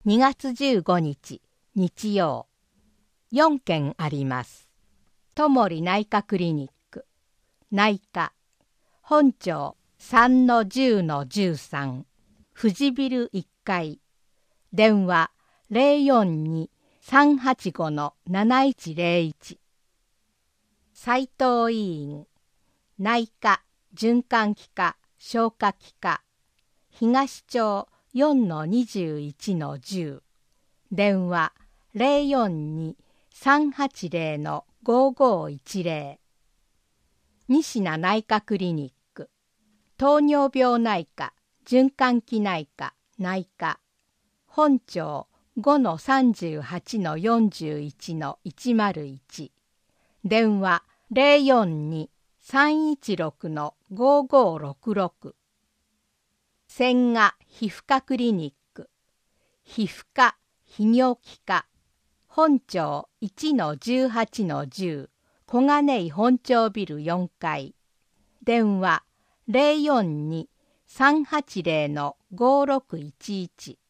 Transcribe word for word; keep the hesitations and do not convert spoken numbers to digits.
にがつじゅうごにち日曜、よんけんあります。ともり内科クリニック、内科、本町 さんのじゅうのじゅうさん、富士ビルいっかい、電話 ゼロよんに さんはちご のなないちゼロいち。斉藤医院、内科、循環器科、消化器科、東町 よんのにじゅういちのじゅう、電話 ゼロよんに さんはちゼロ のごごいちゼロ。西名内科クリニック、糖尿病内科、循環器内科、内科、本町 ごのさんじゅうはちのよんじゅういちのいちまるいち、電話 ゼロよんに さんいちろくのごごろくろく。千賀皮膚科クリニック、皮膚科、泌尿器科、本町 いちのじゅうはちのじゅう、小金井本町ビルよんかい、電話 ゼロよんに さんはちゼロのごろくいちいち。